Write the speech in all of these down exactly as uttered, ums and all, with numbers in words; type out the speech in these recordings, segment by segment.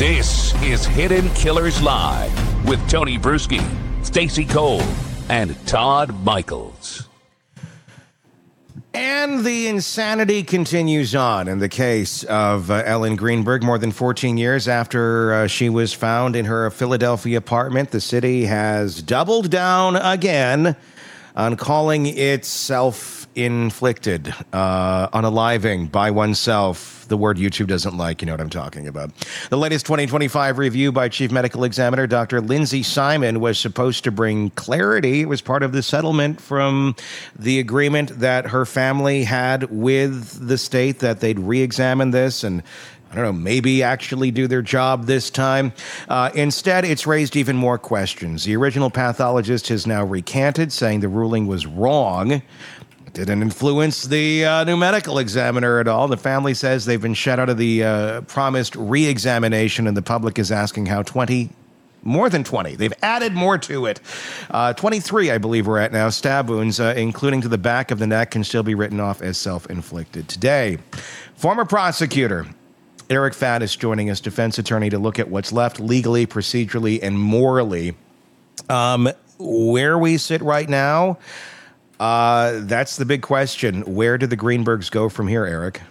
This is Hidden Killers Live with Tony Bruschi, Stacey Cole, and Todd Michaels. And the insanity continues on in the case of uh, Ellen Greenberg. More than fourteen years after uh, she was found in her Philadelphia apartment, the city has doubled down again on calling it self-inflicted, uh, unaliving by oneself. The word YouTube doesn't like, you know what I'm talking about. The latest twenty twenty-five review by Chief Medical Examiner Doctor Lindsay Simon was supposed to bring clarity. It was part of the settlement from the agreement that her family had with the state that they'd re-examine this and, I don't know, maybe actually do their job this time. Uh, instead, it's raised even more questions. The original pathologist has now recanted, saying the ruling was wrong. It didn't influence the uh, new medical examiner at all. The family says they've been shut out of the uh, promised re-examination, and the public is asking how twenty, more than twenty, they've added more to it. Uh, twenty-three, I believe we're at now, stab wounds, uh, including to the back of the neck, can still be written off as self-inflicted. Today, former prosecutor Eric Faddis joining us, defense attorney, to look at what's left legally, procedurally, and morally. Um, where we sit right now, uh, that's the big question. Where do the Greenbergs go from here, Eric?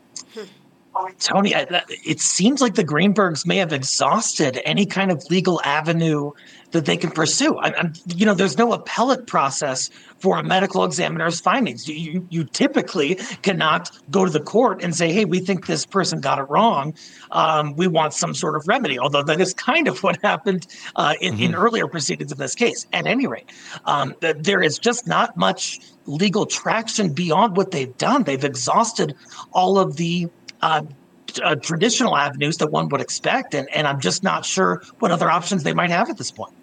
Tony, it seems like the Greenbergs may have exhausted any kind of legal avenue that they can pursue. I, I'm, you know, there's no appellate process for a medical examiner's findings. You, you typically cannot go to the court and say, hey, we think this person got it wrong. Um, we want some sort of remedy, although that is kind of what happened uh, in, mm-hmm. in earlier proceedings in this case. At any rate, um, there is just not much legal traction beyond what they've done. They've exhausted all of the Uh, uh, traditional avenues that one would expect, and, and I'm just not sure what other options they might have at this point.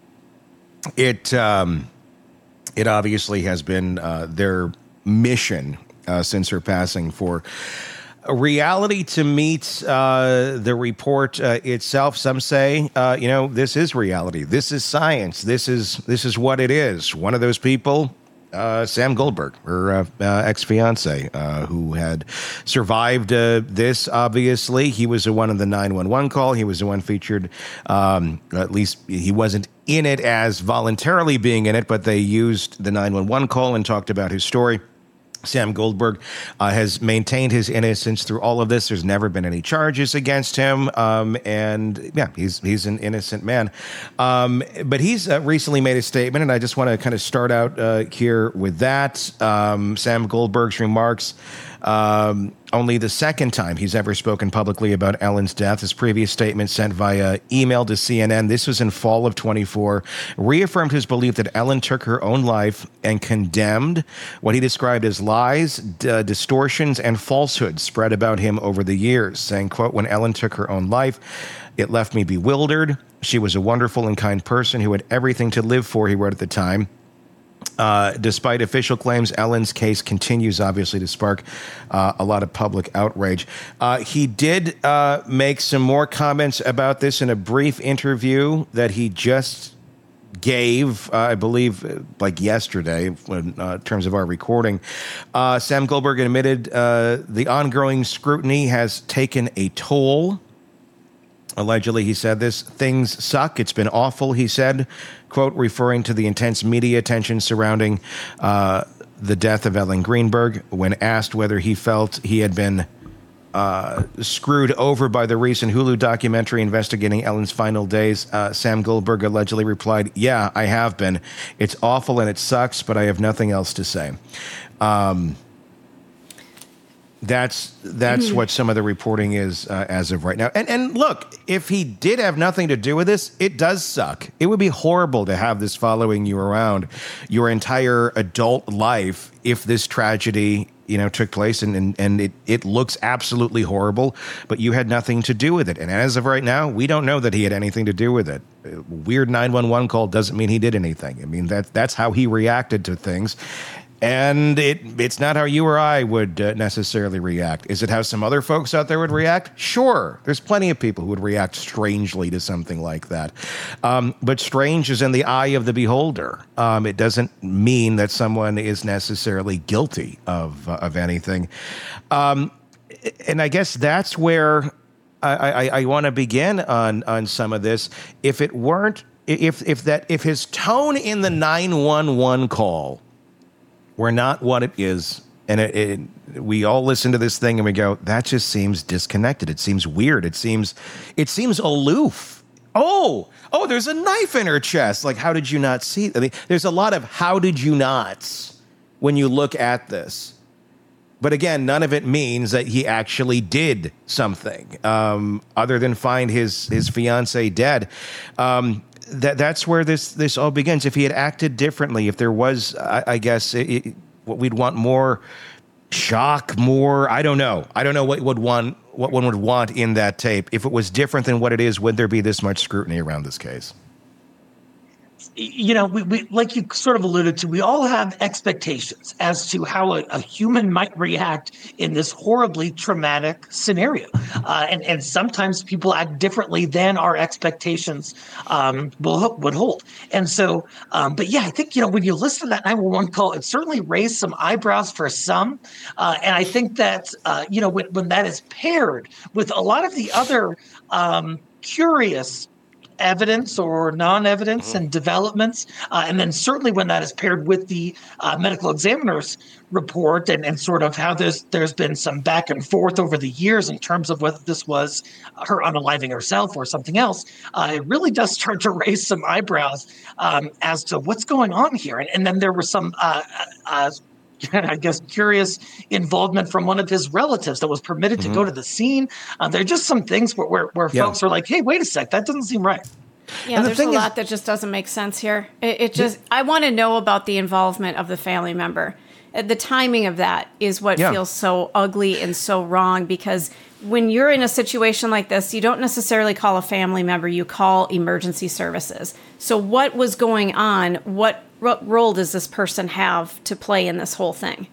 It um, it obviously has been uh, their mission uh, since her passing for a reality to meet uh, the report uh, itself. Some say, uh, you know, this is reality. This is science. This is this is what it is. One of those people. Uh, Sam Goldberg, her uh, uh, ex-fiance, uh, who had survived uh, this, obviously. He was the one in the nine one one call. He was the one featured, um, at least he wasn't in it as voluntarily being in it, but they used the nine one one call and talked about his story. Sam Goldberg uh, has maintained his innocence through all of this. There's never been any charges against him. Um, and yeah, he's he's an innocent man. Um, but he's uh, recently made a statement, and I just want to kind of start out uh, here with that. Um, Sam Goldberg's remarks. Um, only the second time he's ever spoken publicly about Ellen's death. His previous statement sent via email to C N N, this was in fall of twenty-four, reaffirmed his belief that Ellen took her own life and condemned what he described as lies, d- distortions, and falsehoods spread about him over the years, saying, quote, when Ellen took her own life, it left me bewildered. She was a wonderful and kind person who had everything to live for, he wrote at the time. Uh, despite official claims, Ellen's case continues, obviously, to spark uh, a lot of public outrage. Uh, he did uh, make some more comments about this in a brief interview that he just gave, uh, I believe, like yesterday, in uh, terms of our recording. Uh, Sam Goldberg admitted uh, the ongoing scrutiny has taken a toll. Allegedly, he said this, things suck. It's been awful, he said, quote, referring to the intense media attention surrounding uh, the death of Ellen Greenberg. When asked whether he felt he had been uh, screwed over by the recent Hulu documentary investigating Ellen's final days, uh, Sam Goldberg allegedly replied, yeah, I have been. It's awful and it sucks, but I have nothing else to say. Um That's that's mm-hmm. what some of the reporting is uh, as of right now. And and look, if he did have nothing to do with this, it does suck. It would be horrible to have this following you around your entire adult life if this tragedy, you know, took place, and and, and it, it looks absolutely horrible, but you had nothing to do with it. And as of right now, we don't know that he had anything to do with it. A weird nine one one call doesn't mean he did anything. I mean, that that's how he reacted to things. And it it's not how you or I would uh, necessarily react. Is it how some other folks out there would react? Sure. There's plenty of people who would react strangely to something like that. Um, but strange is in the eye of the beholder. Um, it doesn't mean that someone is necessarily guilty of, uh, of anything. Um, and I guess that's where I, I, I want to begin on on some of this. If it weren't, if if that if his tone in the nine one one call were not what it is, and it, it, we all listen to this thing and we go, that just seems disconnected. It seems weird. It seems it seems aloof. Oh, oh, there's a knife in her chest. Like, how did you not see? I mean, there's a lot of how did you nots when you look at this. But again, none of it means that he actually did something um, other than find his his fiancée dead. Um, that that's where this this all begins. If he had acted differently, if there was, I, I guess, it, it, what we'd want more shock, more. I don't know. I don't know what would want what one would want in that tape. If it was different than what it is, would there be this much scrutiny around this case? You know, we, we like you sort of alluded to, we all have expectations as to how a, a human might react in this horribly traumatic scenario. Uh, and, and sometimes people act differently than our expectations um, will, would hold. And so, um, but yeah, I think, you know, when you listen to that nine one one call, it certainly raised some eyebrows for some. Uh, and I think that, uh, you know, when, when that is paired with a lot of the other um, curious evidence or non-evidence mm-hmm. and developments. Uh, and then certainly when that is paired with the uh, medical examiner's report and, and sort of how there's there's been some back and forth over the years in terms of whether this was her unaliving herself or something else, uh, it really does start to raise some eyebrows um, as to what's going on here. And, and then there were some uh, uh, I guess, curious involvement from one of his relatives that was permitted mm-hmm. to go to the scene. Uh, there are just some things where, where, where yeah. folks are like, hey, wait a sec, that doesn't seem right. Yeah, the there's a lot is, that just doesn't make sense here. It, it just, yeah. I want to know about the involvement of the family member. The timing of that is what yeah. feels so ugly and so wrong, because when you're in a situation like this, you don't necessarily call a family member, you call emergency services. So what was going on? What, what role does this person have to play in this whole thing?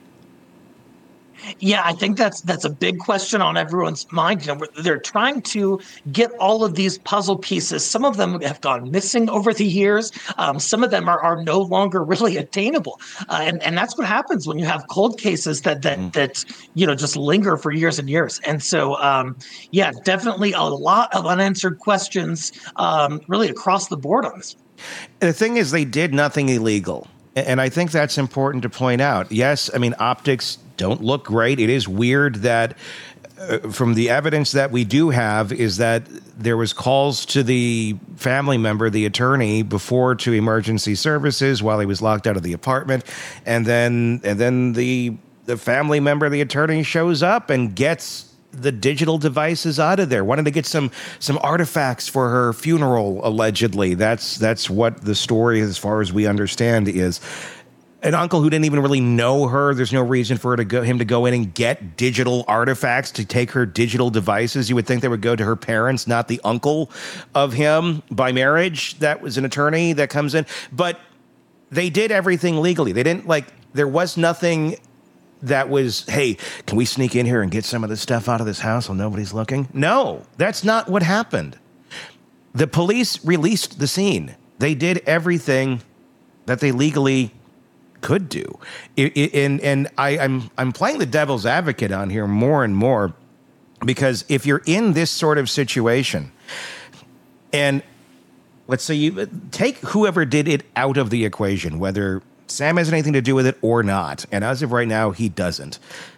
Yeah, I think that's that's a big question on everyone's mind. You know, they're trying to get all of these puzzle pieces. Some of them have gone missing over the years. Um, some of them are, are no longer really attainable, uh, and and that's what happens when you have cold cases that that mm. that you know just linger for years and years. And so, um, yeah, definitely a lot of unanswered questions, um, really across the board on this. The thing is, they did nothing illegal, and I think that's important to point out. Yes, I mean optics don't look great. It is weird that uh, from the evidence that we do have is that there was calls to the family member, the attorney, before to emergency services while he was locked out of the apartment. And then and then the the family member, the attorney, shows up and gets the digital devices out of there, wanted to get some some artifacts for her funeral, allegedly. That's that's what the story, as far as we understand, is. An uncle who didn't even really know her. There's no reason for her to go, him to go in and get digital artifacts to take her digital devices. You would think they would go to her parents, not the uncle of him by marriage. That was an attorney that comes in. But they did everything legally. They didn't like, there was nothing that was, hey, can we sneak in here and get some of this stuff out of this house while nobody's looking? No, that's not what happened. The police released the scene. They did everything that they legally could do. It, it, and and I, I'm I'm playing the devil's advocate on here more and more, because if you're in this sort of situation, and let's say you take whoever did it out of the equation, whether Sam has anything to do with it or not, and as of right now, he doesn't.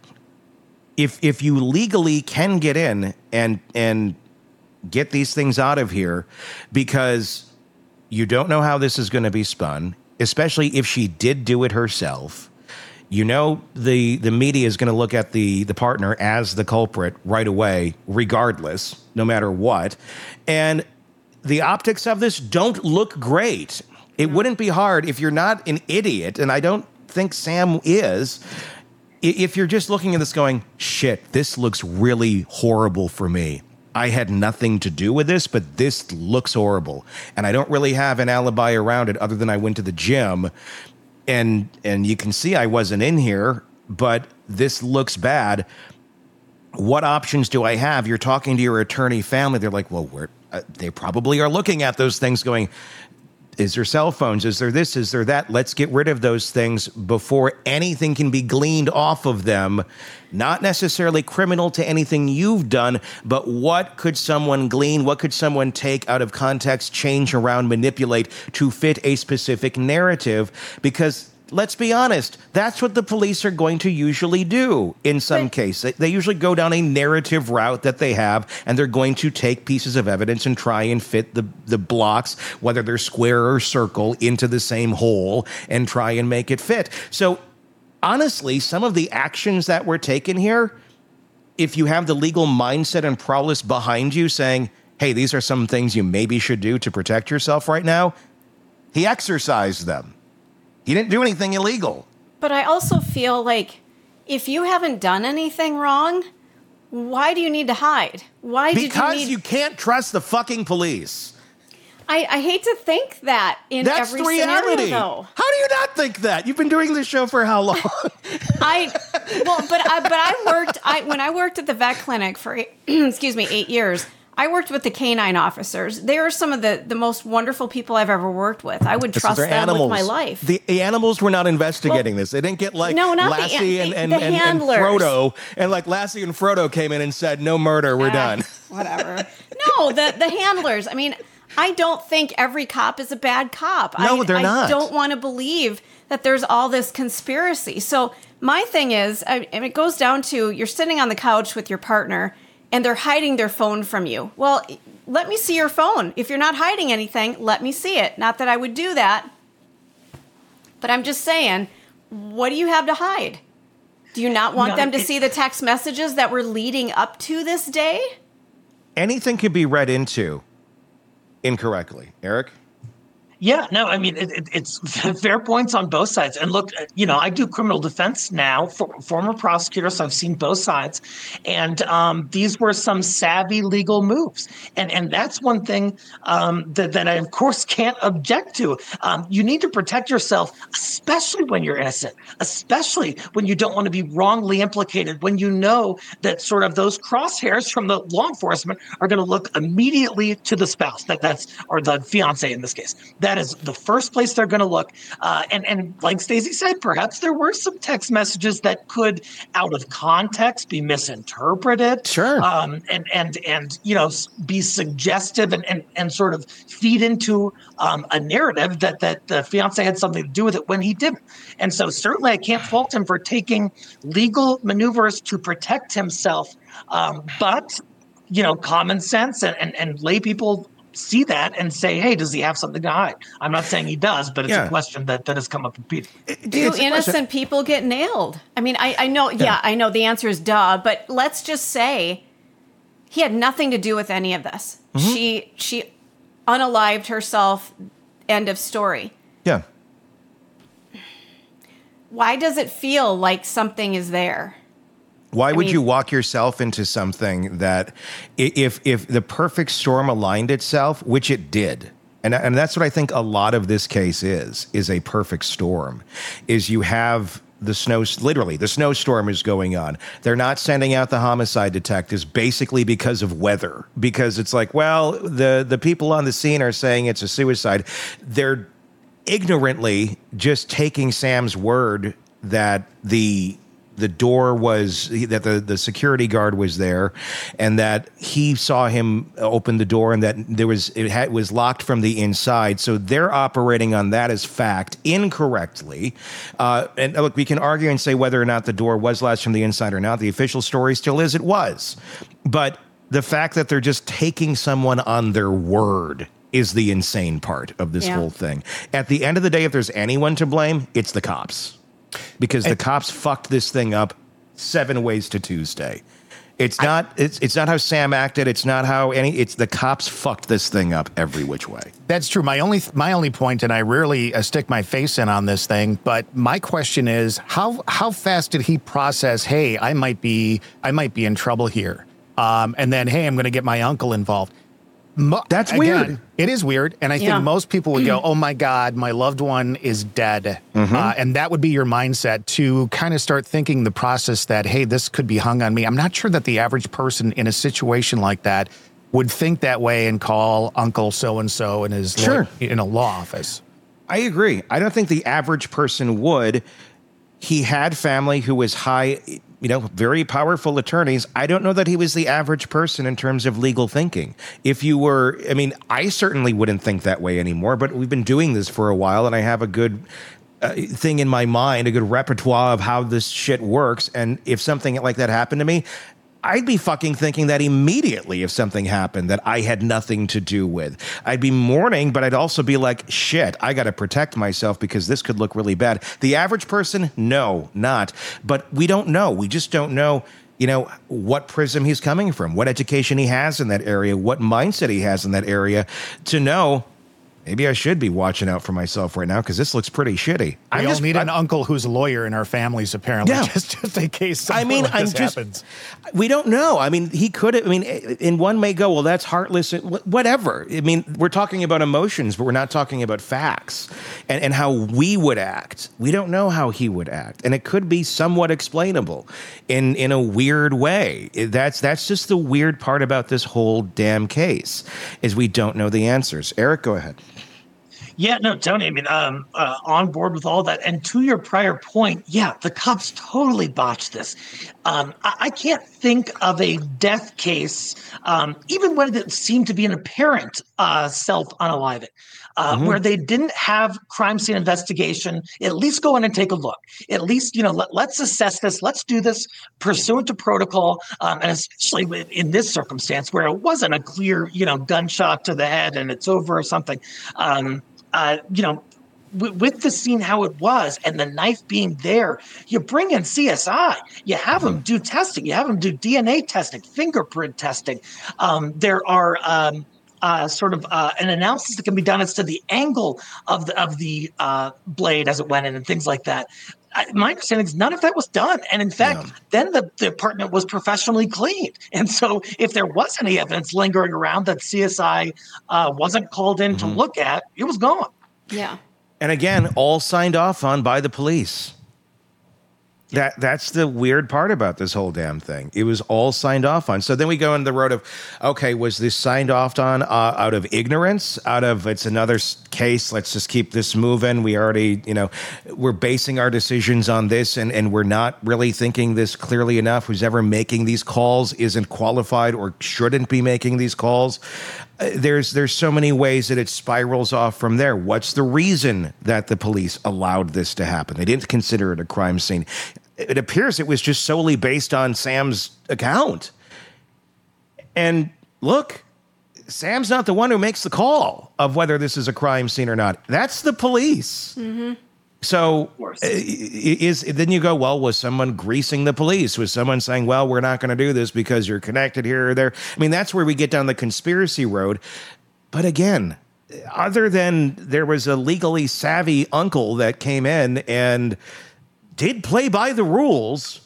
If if you legally can get in and and get these things out of here, because you don't know how this is going to be spun, especially if she did do it herself, you know, the, the media is going to look at the, the partner as the culprit right away, regardless, no matter what. And the optics of this don't look great. It wouldn't be hard if you're not an idiot, and I don't think Sam is, if you're just looking at this going, shit, this looks really horrible for me. I had nothing to do with this, but this looks horrible. And I don't really have an alibi around it other than I went to the gym. And and you can see I wasn't in here, but this looks bad. What options do I have? You're talking to your attorney family. They're like, well, we're, uh, they probably are looking at those things going, Is there cell phones? Is there this? Is there that? Let's get rid of those things before anything can be gleaned off of them. Not necessarily criminal to anything you've done, but what could someone glean? What could someone take out of context, change around, manipulate to fit a specific narrative? Because let's be honest, that's what the police are going to usually do in some but, case. They, they usually go down a narrative route that they have, and they're going to take pieces of evidence and try and fit the, the blocks, whether they're square or circle, into the same hole and try and make it fit. So honestly, some of the actions that were taken here, if you have the legal mindset and prowess behind you saying, hey, these are some things you maybe should do to protect yourself right now, he exercised them. He didn't do anything illegal. But I also feel like if you haven't done anything wrong, why do you need to hide? Why did you need... Because you can't trust the fucking police. I, I hate to think that in That's every the reality. scenario, though. How do you not think that? You've been doing this show for how long? I well, but I but I worked. I when I worked at the vet clinic for excuse me eight years. I worked with the canine officers. They are some of the, the most wonderful people I've ever worked with. I would trust them animals. with my life. The, the animals were not investigating well, this. They didn't get like no, not Lassie the, and, and, the and, and Frodo. And like Lassie and Frodo came in and said, no murder, we're uh, done. Whatever. No, the, the handlers. I mean, I don't think every cop is a bad cop. No, I, they're I not. I don't want to believe that there's all this conspiracy. So my thing is, I, and it goes down to you're sitting on the couch with your partner and they're hiding their phone from you. Well, let me see your phone. If you're not hiding anything, let me see it. Not that I would do that. But I'm just saying, what do you have to hide? Do you not want no, them to it, see the text messages that were leading up to this day? Anything could be read into incorrectly. Eric? Yeah, no, I mean, it, it, it's fair points on both sides. And look, you know, I do criminal defense now, for, former prosecutor, so I've seen both sides. And um, these were some savvy legal moves. And and that's one thing um, that, that I, of course, can't object to. Um, you need to protect yourself, especially when you're innocent, especially when you don't want to be wrongly implicated, when you know that sort of those crosshairs from the law enforcement are going to look immediately to the spouse, that that's or the fiance in this case. That That is the first place they're going to look. Uh, and, and like Stacey said, perhaps there were some text messages that could, out of context, be misinterpreted. Sure. Um, and, and, and, you know, be suggestive and, and, and sort of feed into um, a narrative that, that the fiance had something to do with it when he didn't. And so certainly I can't fault him for taking legal maneuvers to protect himself. Um, but, you know, common sense and, and, and lay people see that and say, hey, does he have something to hide? I'm not saying he does, but it's yeah. a question that, that has come up repeatedly. Do innocent people get nailed? I mean, I, I know, yeah. yeah, I know the answer is duh, but let's just say he had nothing to do with any of this. Mm-hmm. She she unalived herself, end of story. Yeah. Why does it feel like something is there? Why would I mean, you walk yourself into something that if if the perfect storm aligned itself, which it did, and, and that's what I think a lot of this case is, is a perfect storm, is you have the snow, literally the snowstorm is going on. They're not sending out the homicide detectives basically because of weather, because it's like, well, the, the people on the scene are saying it's a suicide. They're ignorantly just taking Sam's word that the the door was, that the, the security guard was there and that he saw him open the door and that there was, it had, was locked from the inside. So they're operating on that as fact incorrectly. Uh, and look, we can argue and say whether or not the door was latched from the inside or not. The official story still is it was. But the fact that they're just taking someone on their word is the insane part of this yeah. whole thing. At the end of the day, if there's anyone to blame, it's the cops. Because the cops fucked this thing up seven ways to Tuesday. It's I, not it's it's not how Sam acted. It's not how any. It's the cops fucked this thing up every which way. That's true. My only my only point, and I rarely uh, stick my face in on this thing, but my question is how how fast did he process? Hey, I might be I might be in trouble here. Um, and then hey, I'm going to get my uncle involved. Mo- That's again, weird. It is weird. And I yeah. think most people would go, oh, my God, my loved one is dead. Mm-hmm. Uh, and that would be your mindset to kind of start thinking the process that, hey, this could be hung on me. I'm not sure that the average person in a situation like that would think that way and call Uncle so-and-so in his sure. law, in a law office. I agree. I don't think the average person would. He had family who was high, you know, very powerful attorneys. I don't know that he was the average person in terms of legal thinking. If you were, I mean, I certainly wouldn't think that way anymore, but we've been doing this for a while and I have a good uh, thing in my mind, a good repertoire of how this shit works. And if something like that happened to me, I'd be fucking thinking that immediately if something happened that I had nothing to do with. I'd be mourning, but I'd also be like, shit, I got to protect myself because this could look really bad. The average person, no, not. But we don't know. We just don't know, you know, what prism he's coming from, what education he has in that area, what mindset he has in that area to know. Maybe I should be watching out for myself right now because this looks pretty shitty. We I all just need I, an uncle who's a lawyer in our families, apparently, yeah. just, just in case something I mean, like I'm this just, happens. We don't know. I mean, he could have, I mean, and one may go, well, that's heartless, whatever. I mean, we're talking about emotions, but we're not talking about facts and, and how we would act. We don't know how he would act. And it could be somewhat explainable in, in a weird way. That's, that's just the weird part about this whole damn case is we don't know the answers. Eric, go ahead. Yeah, no, Tony, I mean, um, uh, on board with all that. And to your prior point, yeah, the cops totally botched this. Um, I, I can't think of a death case, um, even when it seemed to be an apparent uh, self-unaliving, uh, mm-hmm. where they didn't have crime scene investigation, at least go in and take a look. At least, you know, let, let's assess this. Let's do this pursuant to protocol. Um, and especially in this circumstance where it wasn't a clear, you know, gunshot to the head and it's over or something. Um, Uh, you know, w- with the scene how it was and the knife being there, you bring in C S I. You have them do testing. You have them do D N A testing, fingerprint testing. Um, there are um, uh, sort of uh, an analysis that can be done as to the angle of the of the uh, blade as it went in and things like that. I, my understanding is none of that was done. And in fact, yeah. then the, the apartment was professionally cleaned. And so if there was any evidence lingering around that C S I uh, wasn't called in mm-hmm. to look at, it was gone. Yeah. And again, all signed off on by the police. That that's the weird part about this whole damn thing. It was all signed off on. So then we go in the road of, okay, was this signed off on uh, out of ignorance? Out of it's another case. Let's just keep this moving. We already, you know, we're basing our decisions on this, and and we're not really thinking this clearly enough. Who's ever making these calls isn't qualified or shouldn't be making these calls. Uh, there's there's so many ways that it spirals off from there. What's the reason that the police allowed this to happen? They didn't consider it a crime scene. It appears it was just solely based on Sam's account. And look, Sam's not the one who makes the call of whether this is a crime scene or not. That's the police. Mm-hmm. So is then you go, well, was someone greasing the police? Was someone saying, well, we're not going to do this because you're connected here or there? I mean, that's where we get down the conspiracy road. But again, other than there was a legally savvy uncle that came in and did play by the rules,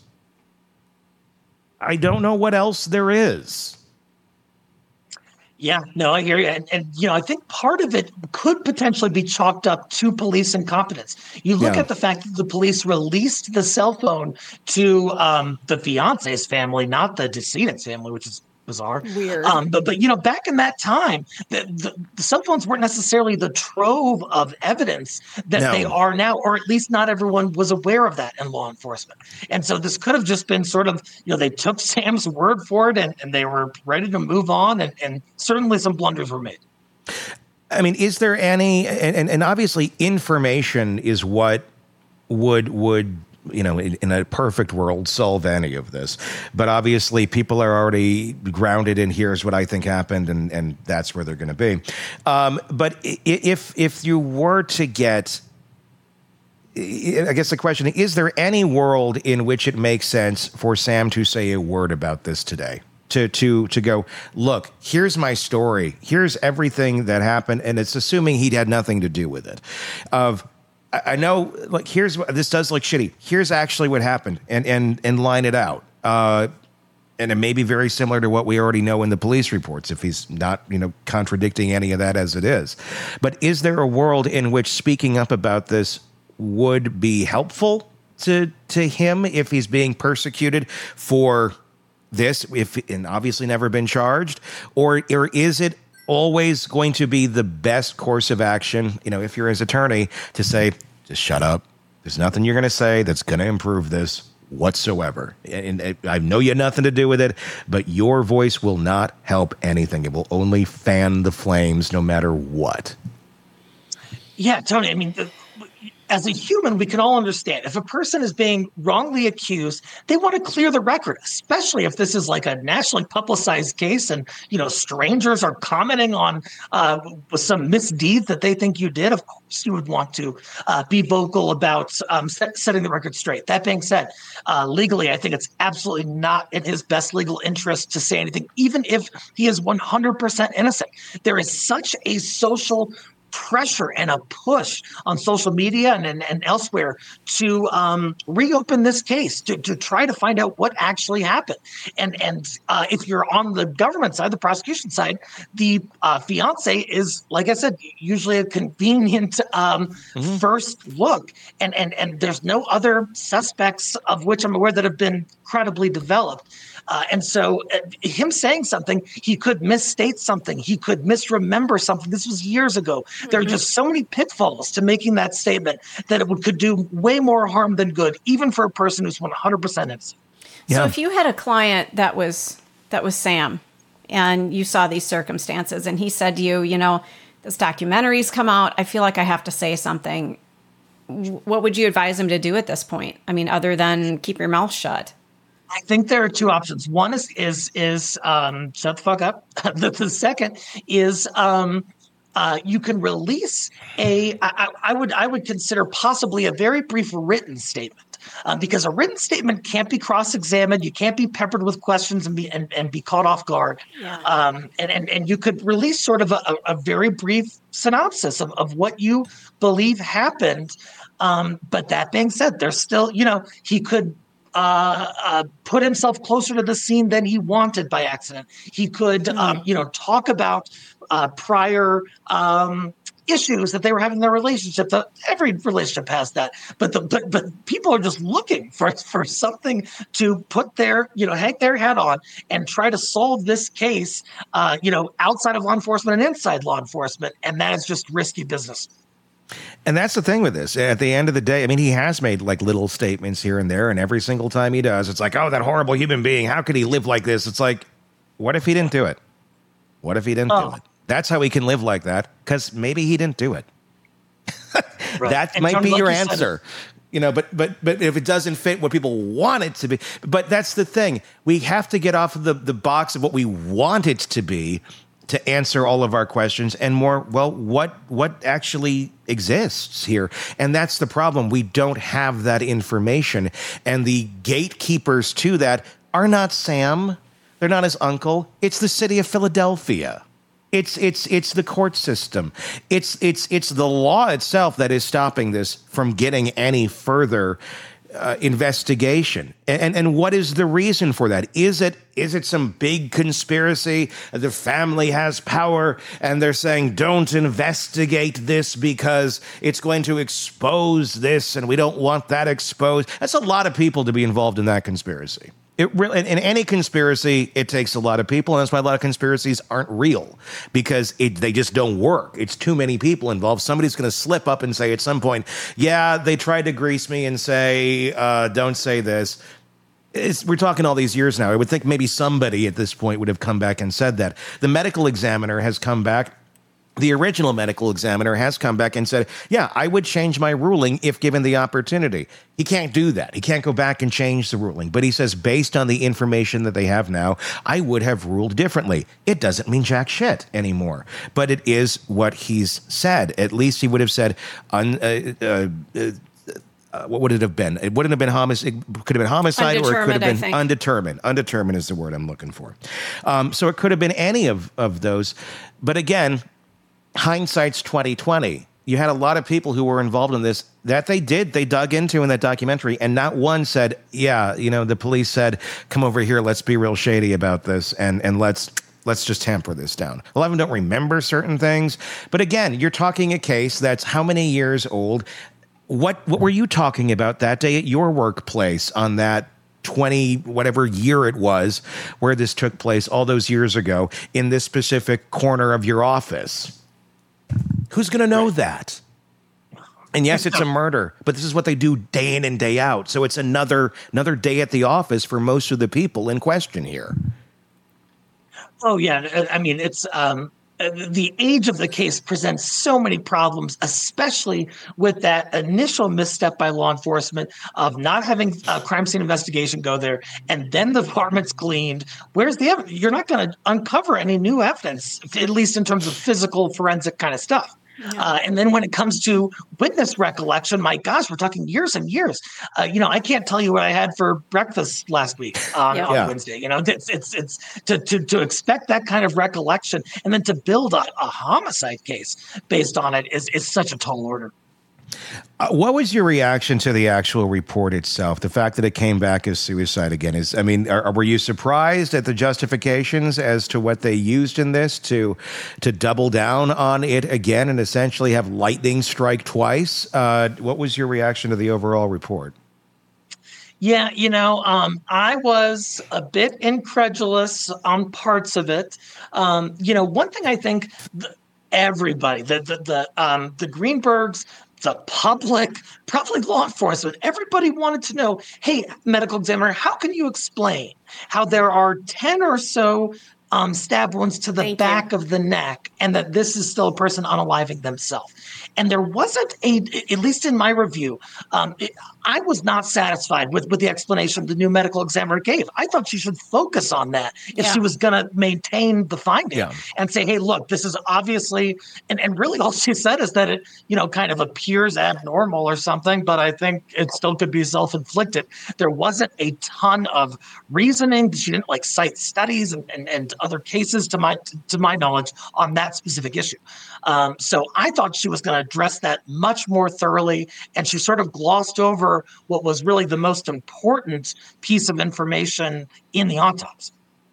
I don't know what else there is. Yeah, no, I hear you. And, and, you know, I think part of it could potentially be chalked up to police incompetence. You look Yeah. at the fact that the police released the cell phone to um, the fiance's family, not the decedent's family, which is bizarre. Weird. Um, but, but, you know, back in that time, the, the, the cell phones weren't necessarily the trove of evidence that No. they are now, or at least not everyone was aware of that in law enforcement. And so this could have just been sort of, you know, they took Sam's word for it and, and they were ready to move on. And, and certainly some blunders were made. I mean, is there any, and, and, and obviously information is what would, would, you know, in, in a perfect world, solve any of this. But obviously people are already grounded in here's what I think happened, and, and that's where they're going to be. Um, but if if you were to get, I guess the question, is there any world in which it makes sense for Sam to say a word about this today? To to to go, look, here's my story. Here's everything that happened. And it's assuming he'd had nothing to do with it. Of, I know, like, here's what this does look shitty. Here's actually what happened, and and and line it out. Uh, and it may be very similar to what we already know in the police reports, if he's not, you know, contradicting any of that as it is. But is there a world in which speaking up about this would be helpful to to him if he's being persecuted for this, if and obviously never been charged, or or is it always going to be the best course of action, you know, if you're his attorney, to say, just shut up. There's nothing you're going to say that's going to improve this whatsoever. And, and I know you had nothing to do with it, but your voice will not help anything. It will only fan the flames no matter what. Yeah, Tony, I mean, the, as a human, we can all understand if a person is being wrongly accused, they want to clear the record, especially if this is like a nationally publicized case and, you know, strangers are commenting on uh, some misdeed that they think you did. Of course, you would want to uh, be vocal about um, set, setting the record straight. That being said, uh, legally, I think it's absolutely not in his best legal interest to say anything, even if he is one hundred percent innocent. There is such a social pressure and a push on social media and, and, and elsewhere to um, reopen this case, to, to try to find out what actually happened. And and uh, if you're on the government side, the prosecution side, the uh, fiance is, like I said, usually a convenient um, mm-hmm. first look. And, and, and there's no other suspects of which I'm aware that have been credibly developed. Uh, and so uh, him saying something, he could misstate something. He could misremember something. This was years ago. Mm-hmm. There are just so many pitfalls to making that statement that it would, could do way more harm than good, even for a person who's one hundred percent innocent. So yeah. if you had a client that was that was Sam and you saw these circumstances and he said to you, you know, this documentary's come out, I feel like I have to say something. What would you advise him to do at this point? I mean, other than keep your mouth shut? I think there are two options. One is is is um, shut the fuck up. the, the second is um, uh, you can release a. I, I would I would consider possibly a very brief written statement uh, because a written statement can't be cross-examined. You can't be peppered with questions and be and, and be caught off guard. Yeah. Um, and, and and you could release sort of a, a very brief synopsis of, of what you believe happened. Um, but that being said, there's still, you know, he could. Uh, uh, put himself closer to the scene than he wanted by accident. He could, um, you know, talk about uh, prior um, issues that they were having in their relationship. The, every relationship has that, but the but but people are just looking for for something to put their, you know, hang their hat on and try to solve this case, uh, you know, outside of law enforcement and inside law enforcement, and that is just risky business. And that's the thing with this. At the end of the day, I mean, he has made like little statements here and there, and every single time he does, it's like, oh, that horrible human being. How could he live like this? It's like, what if he didn't do it? What if he didn't oh. do it? That's how he can live like that, because maybe he didn't do it. right. That and might Tony, be like your you answer. You know, but but but if it doesn't fit what people want it to be, but that's the thing. We have to get off of the, the box of what we want it to be to answer all of our questions and more, well, what what actually exists here? And that's the problem. We don't have that information. And the gatekeepers to that are not Sam. They're not his uncle. It's the city of Philadelphia. It's it's it's the court system. It's it's it's the law itself that is stopping this from getting any further Uh, investigation. And, and what is the reason for that? Is it is it some big conspiracy? The family has power and they're saying, don't investigate this because it's going to expose this and we don't want that exposed. That's a lot of people to be involved in that conspiracy. It really, in any conspiracy, it takes a lot of people, and that's why a lot of conspiracies aren't real, because it, they just don't work. It's too many people involved. Somebody's going to slip up and say at some point, yeah, they tried to grease me and say, uh, don't say this. It's, we're talking all these years now. I would think maybe somebody at this point would have come back and said that. The medical examiner has come back. The original medical examiner has come back and said, yeah, I would change my ruling if given the opportunity. He can't do that. He can't go back and change the ruling. But he says, based on the information that they have now, I would have ruled differently. It doesn't mean jack shit anymore. But it is what he's said. At least he would have said, un, uh, uh, uh, Uh, what would it have been? It wouldn't have been homicide. It could have been homicide, or it could have been undetermined. Undetermined is the word I'm looking for. Um, so it could have been any of, of those. But again, hindsight's twenty twenty. You had a lot of people who were involved in this that they did, they dug into in that documentary, and not one said, yeah, you know, the police said, come over here, let's be real shady about this, and and let's let's just tamper this down. A lot of them don't remember certain things. But again, you're talking a case that's how many years old? What what were you talking about that day at your workplace on that twenty, whatever year it was, where this took place all those years ago in this specific corner of your office. Who's going to know right. that? And yes, it's a murder, but this is what they do day in and day out. So it's another another day at the office for most of the people in question here. Oh, yeah. I mean, it's um, the age of the case presents so many problems, especially with that initial misstep by law enforcement of not having a crime scene investigation go there. And then the apartment's cleaned. Where's the evidence? You're not going to uncover any new evidence, at least in terms of physical forensic kind of stuff. Yeah. Uh, and then when it comes to witness recollection, my gosh, we're talking years and years. Uh, you know, I can't tell you what I had for breakfast last week on, yeah. on yeah. Wednesday. You know, it's it's it's to, to to expect that kind of recollection and then to build a, a homicide case based on it is is such a tall order. Uh, what was your reaction to the actual report itself? The fact that it came back as suicide again is, I mean, are, were you surprised at the justifications as to what they used in this to to double down on it again and essentially have lightning strike twice? Uh, what was your reaction to the overall report? Yeah, you know, um, I was a bit incredulous on parts of it. Um, you know, one thing I think th- everybody, the the the, um, the Greenbergs, the public, probably law enforcement, everybody wanted to know, hey, medical examiner, how can you explain how there are ten or so um, stab wounds to the Thank back you. of the neck and that this is still a person unaliving themselves? And there wasn't a, at least in my review, um, it, I was not satisfied with, with the explanation the new medical examiner gave. I thought she should focus on that if yeah. she was going to maintain the finding yeah. and say, hey, look, this is obviously, and, and really all she said is that it, you know, kind of appears abnormal or something, but I think it still could be self-inflicted. There wasn't a ton of reasoning. She didn't like cite studies and, and, and other cases to my, to my knowledge on that specific issue. Um, so I thought she was going to address that much more thoroughly, and she sort of glossed over what was really the most important piece of information in the autopsy.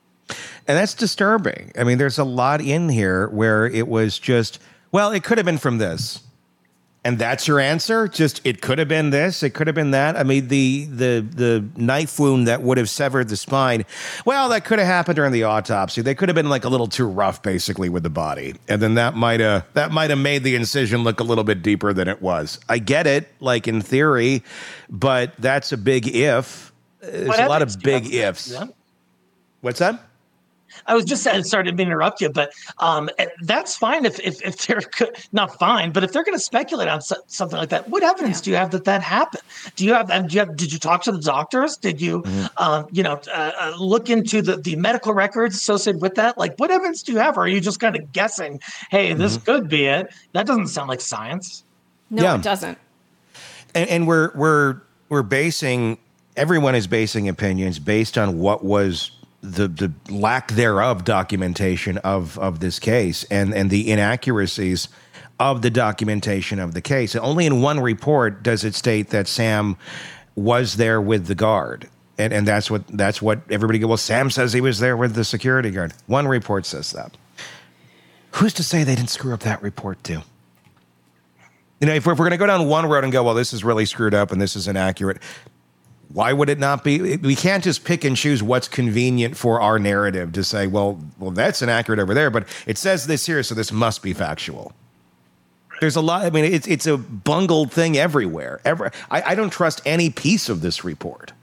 And that's disturbing. I mean, there's a lot in here where it was just, well, it could have been from this. And that's your answer? Just, it could have been this, it could have been that. I mean, the the the knife wound that would have severed the spine, well, that could have happened during the autopsy. They could have been like a little too rough, basically, with the body. And then that might have that might have made the incision look a little bit deeper than it was. I get it, like in theory, but that's a big if. There's what a lot of big ifs. Yeah. What's that? I was just sorry to interrupt you, but um, that's fine if if, if they're not fine, but if they're going to speculate on so, something like that, what evidence yeah. do you have that that happened? Do you have? Do you have? Did you talk to the doctors? Did you, mm-hmm. um, you know, uh, look into the, the medical records associated with that? Like, what evidence do you have? Or are you just kind of guessing? Hey, this mm-hmm. could be it. That doesn't sound like science. No, yeah. it doesn't. And, and we're we're we're basing everyone is basing opinions based on what was the the lack thereof documentation of of this case and and the inaccuracies of the documentation of the case. And only in one report does it state that Sam was there with the guard. And and that's what that's what everybody goes, well, Sam says he was there with the security guard. One report says that. Who's to say they didn't screw up that report too? You know, if we're, if we're going to go down one road and go, well, this is really screwed up and this is inaccurate, why would it not be? We can't just pick and choose what's convenient for our narrative to say, well, well, that's inaccurate over there, but it says this here, so this must be factual. There's a lot. I mean, it's it's a bungled thing everywhere. Every, I, I don't trust any piece of this report.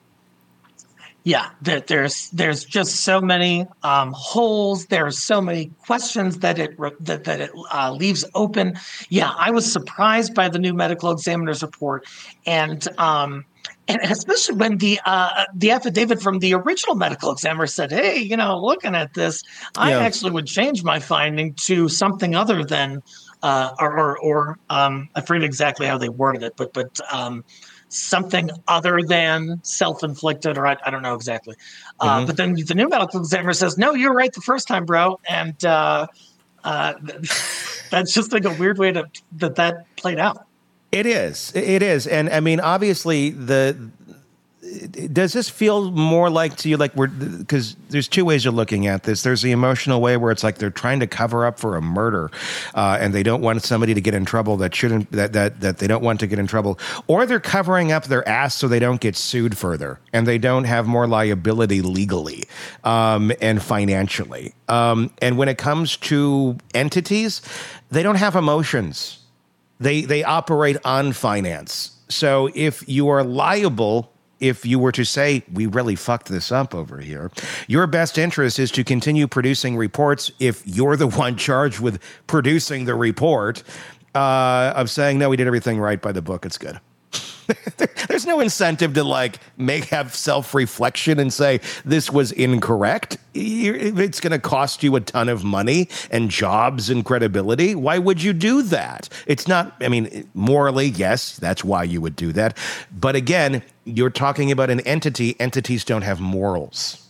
Yeah, there, there's there's just so many um, holes. There's so many questions that it that that it uh, leaves open. Yeah, I was surprised by the new medical examiner's report, and. Um, And especially when the uh, the affidavit from the original medical examiner said, hey, you know, looking at this, I yeah. actually would change my finding to something other than uh, or, or, or um, I forget exactly how they worded it, but but um, something other than self-inflicted, or I, I don't know exactly. Uh, mm-hmm. But then the new medical examiner says, no, you're right the first time, bro. And uh, uh, that's just like a weird way to that that played out. It is. It is. And I mean, obviously, the does this feel more like to you like we're, because there's two ways of looking at this. There's the emotional way where it's like they're trying to cover up for a murder, uh, and they don't want somebody to get in trouble that shouldn't, that, that, that they don't want to get in trouble, or they're covering up their ass so they don't get sued further and they don't have more liability legally um, and financially. Um, and when it comes to entities, they don't have emotions. They, they operate on finance. So if you are liable, if you were to say, we really fucked this up over here, your best interest is to continue producing reports if you're the one charged with producing the report uh, of saying, no, we did everything right by the book. It's good. There's no incentive to like make have self-reflection and say this was incorrect. It's going to cost you a ton of money and jobs and credibility. Why would you do that? It's not, I mean, morally, yes, that's why you would do that. But again, you're talking about an entity. Entities don't have morals.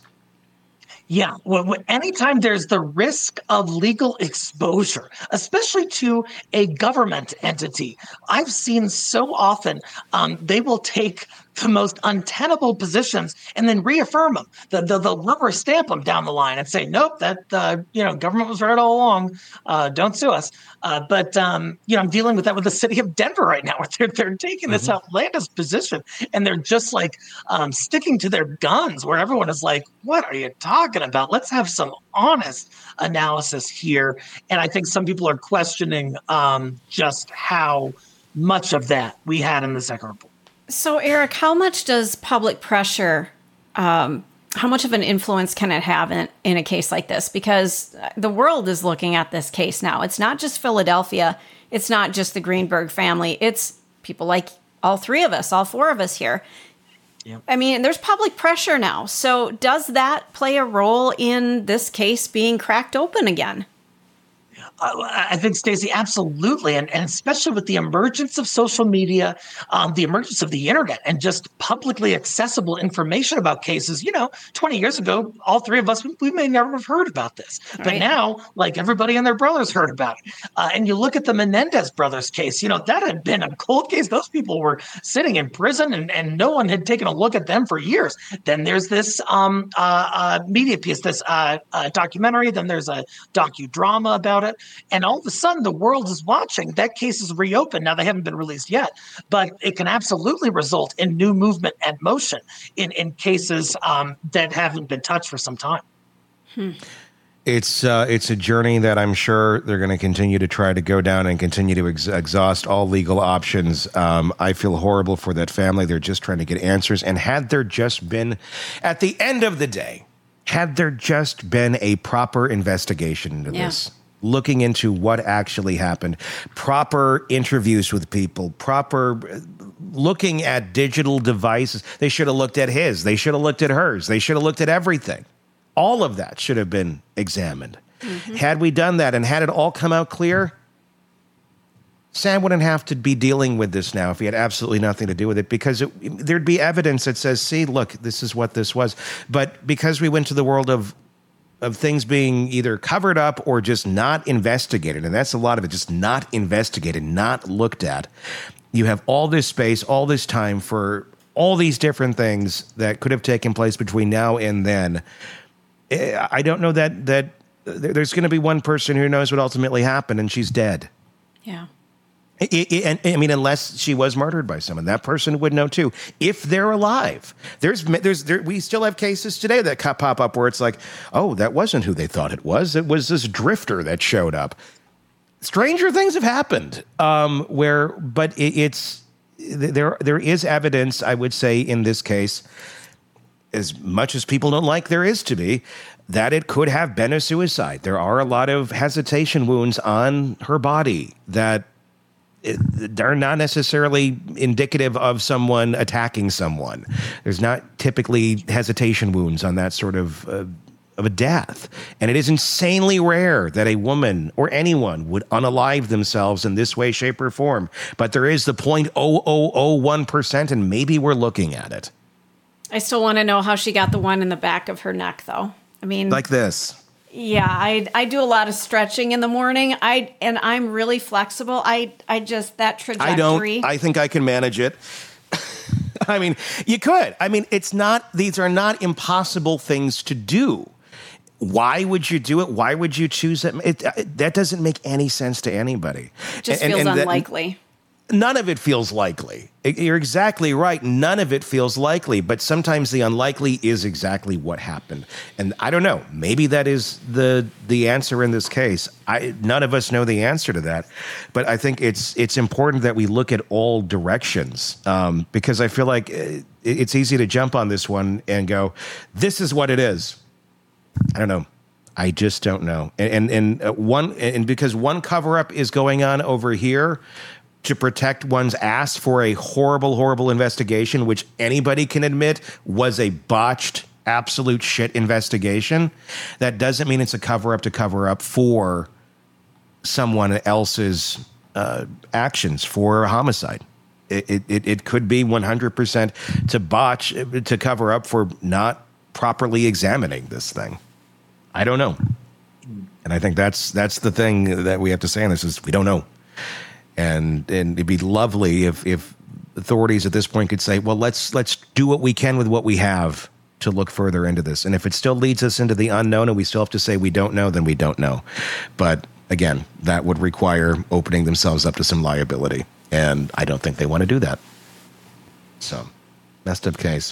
Yeah, well, anytime there's the risk of legal exposure, especially to a government entity, I've seen so often um, they will take the most untenable positions and then reaffirm them. The, the, they'll rubber stamp them down the line and say, nope, that uh, you know, government was right all along. Uh, don't sue us. Uh, but um, you know, I'm dealing with that with the city of Denver right now, where they're, they're taking this mm-hmm. outlandish position and they're just like um, sticking to their guns, where everyone is like, what are you talking about? Let's have some honest analysis here. And I think some people are questioning um, just how much of that we had in the second report. So, Eric, how much does public pressure, um, how much of an influence can it have in, in a case like this? Because the world is looking at this case now. It's not just Philadelphia. It's not just the Greenberg family. It's people like all three of us, all four of us here. Yep. I mean, there's public pressure now. So does that play a role in this case being cracked open again? I think, Stacey, absolutely. And, and especially with the emergence of social media, um, the emergence of the internet, and just publicly accessible information about cases. You know, twenty years ago, all three of us, we, we may never have heard about this. But right. now, like, everybody and their brothers heard about it. Uh, and you look at the Menendez brothers case, you know, that had been a cold case. Those people were sitting in prison and, and no one had taken a look at them for years. Then there's this um, uh, uh, media piece, this uh, uh, documentary. Then there's a docudrama about it. And all of a sudden, the world is watching. That case is reopened. Now, they haven't been released yet, but it can absolutely result in new movement and motion in, in cases um, that haven't been touched for some time. Hmm. It's uh, it's a journey that I'm sure they're going to continue to try to go down and continue to ex- exhaust all legal options. Um, I feel horrible for that family. They're just trying to get answers. And had there just been, at the end of the day, had there just been a proper investigation into yeah. this, looking into what actually happened, proper interviews with people, proper looking at digital devices. They should have looked at his. They should have looked at hers. They should have looked at everything. All of that should have been examined. Mm-hmm. Had we done that and had it all come out clear, Sam wouldn't have to be dealing with this now if he had absolutely nothing to do with it, because it, there'd be evidence that says, see, look, this is what this was. But because we went to the world of of things being either covered up or just not investigated, and that's a lot of it, just not investigated, not looked at. You have all this space, all this time for all these different things that could have taken place between now and then. I don't know that that there's going to be one person who knows what ultimately happened, and she's dead. Yeah. It, it, and I mean, unless she was murdered by someone, that person would know too. If they're alive, there's there's there, we still have cases today that pop up where it's like, oh, that wasn't who they thought it was. It was this drifter that showed up. Stranger things have happened. Um, where, but it, it's there. There is evidence, I would say, in this case, as much as people don't like there is to be, that it could have been a suicide. There are a lot of hesitation wounds on her body that. They're not necessarily indicative of someone attacking someone. There's not typically hesitation wounds on that sort of uh, of a death. And it is insanely rare that a woman or anyone would unalive themselves in this way, shape, or form. But there is the zero point zero zero zero one percent, and maybe we're looking at it. I still want to know how she got the one in the back of her neck, though. I mean, like this. Yeah, I I do a lot of stretching in the morning. I and I'm really flexible. I I just that trajectory. I don't. I think I can manage it. I mean, you could. I mean, it's not, these are not impossible things to do. Why would you do it? Why would you choose it? it, it that doesn't make any sense to anybody. It just and, feels and unlikely. That, None of it feels likely. You're exactly right. None of it feels likely, but sometimes the unlikely is exactly what happened. And I don't know, maybe that is the the answer in this case. I, none of us know the answer to that, but I think it's it's important that we look at all directions um, because I feel like it's easy to jump on this one and go, this is what it is. I don't know. I just don't know. And and, and one and because one cover up is going on over here to protect one's ass for a horrible, horrible investigation, which anybody can admit was a botched, absolute shit investigation. That doesn't mean it's a cover up to cover up for someone else's uh, actions for a homicide. It, it it could be one hundred percent to botch, to cover up for not properly examining this thing. I don't know. And I think that's that's the thing that we have to say on this is we don't know. And and it'd be lovely if, if authorities at this point could say, well, let's let's do what we can with what we have to look further into this. And if it still leads us into the unknown and we still have to say we don't know, then we don't know. But again, that would require opening themselves up to some liability. And I don't think they want to do that. So, messed up case.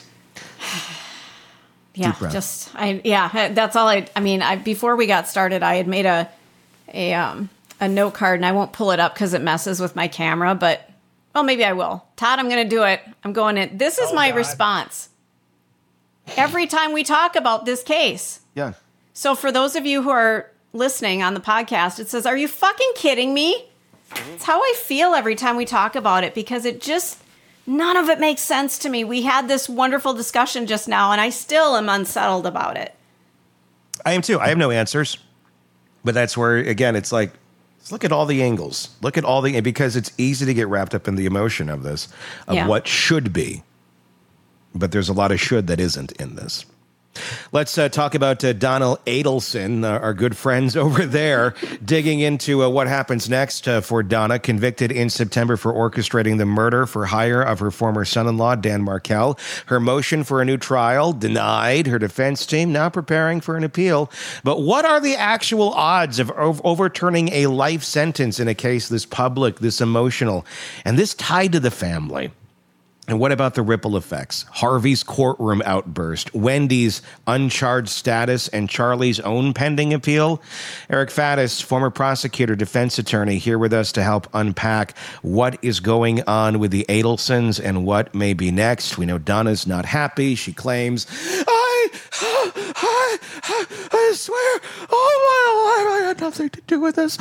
Yeah, just I yeah, that's all I I mean, I before we got started, I had made a a um a note card, and I won't pull it up because it messes with my camera, but, well, maybe I will. Todd, I'm going to do it. I'm going in. This is oh, my God. response. Every time we talk about this case. Yeah. So for those of you who are listening on the podcast, it says, are you fucking kidding me? Mm-hmm. It's how I feel every time we talk about it, because it just, none of it makes sense to me. We had this wonderful discussion just now, and I still am unsettled about it. I am too. I have no answers. But that's where, again, it's like, look at all the angles. Look at all the, because it's easy to get wrapped up in the emotion of this, of yeah. what should be. But there's a lot of should that isn't in this. Let's uh, talk about uh, Donald Adelson, uh, our good friends over there, digging into uh, what happens next uh, for Donna, convicted in September for orchestrating the murder for hire of her former son-in-law, Dan Markel. Her motion for a new trial denied. Her defense team now preparing for an appeal. But what are the actual odds of ov- overturning a life sentence in a case this public, this emotional, and this tied to the family? And what about the ripple effects? Harvey's courtroom outburst, Wendy's uncharged status, and Charlie's own pending appeal? Eric Faddis, former prosecutor, defense attorney, here with us to help unpack what is going on with the Adelsons and what may be next. We know Donna's not happy. She claims, I, I, I swear, all my life I had nothing to do with this.